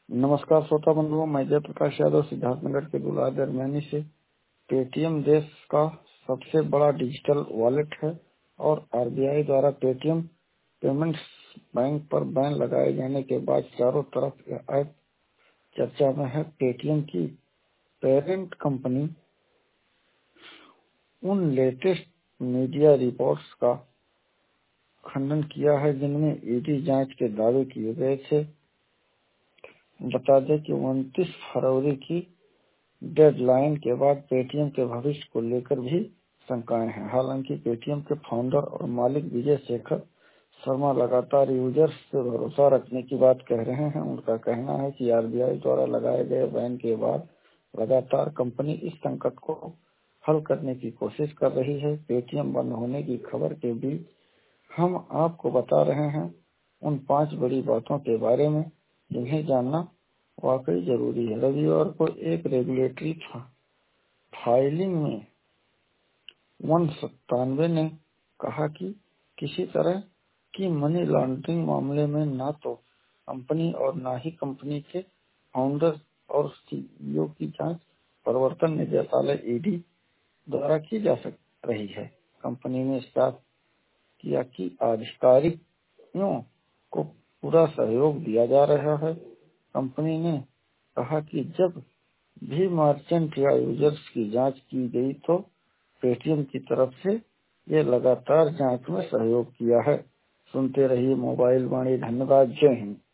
नमस्कार श्रोता बंधुओं, मैं जयप्रकाश यादव सिद्धार्थनगर के दुल्हा दरमियानी से। पेटीएम देश का सबसे बड़ा डिजिटल वॉलेट है और आरबीआई द्वारा पेटीएम पेमेंट्स बैंक पर बैन लगाए जाने के बाद चारों तरफ यह ऐप चर्चा में है। पेटीएम की पेरेंट कंपनी उन लेटेस्ट मीडिया रिपोर्ट्स का खंडन किया है जिनमें ईडी जांच के दावे किए गए थे। बता दें कि 29 फरवरी की डेडलाइन के बाद पेटीएम के भविष्य को लेकर भी शंकाएं हैं। हालांकि पेटीएम के फाउंडर और मालिक विजय शेखर शर्मा लगातार यूजर्स से भरोसा रखने की बात कह रहे हैं। उनका कहना है कि आरबीआई द्वारा लगाए गए बैन के बाद लगातार कंपनी इस संकट को हल करने की कोशिश कर रही है। पेटीएम बंद होने की खबर के बीच हम आपको बता रहे हैं उन 5 बड़ी बातों के बारे में जिन्हें जानना वाकई जरूरी है। रविवार को एक रेगुलेटरी फाइलिंग में 197 ने कहा कि किसी तरह की मनी लॉन्ड्रिंग मामले में न तो कंपनी और न ही कंपनी के फाउंडर और सीईओ की जांच प्रवर्तन निदेशालय ईडी द्वारा की जा रही है। कंपनी ने स्टाफ किया कि अधिकारियों को पूरा सहयोग दिया जा रहा है। कंपनी ने कहा कि जब भी मर्चेंट या यूजर्स की जांच की गई तो पेटीएम की तरफ से ये लगातार जांच में सहयोग किया है। सुनते रहिए मोबाइल वाणी। धन्यवाद। जय हिंद।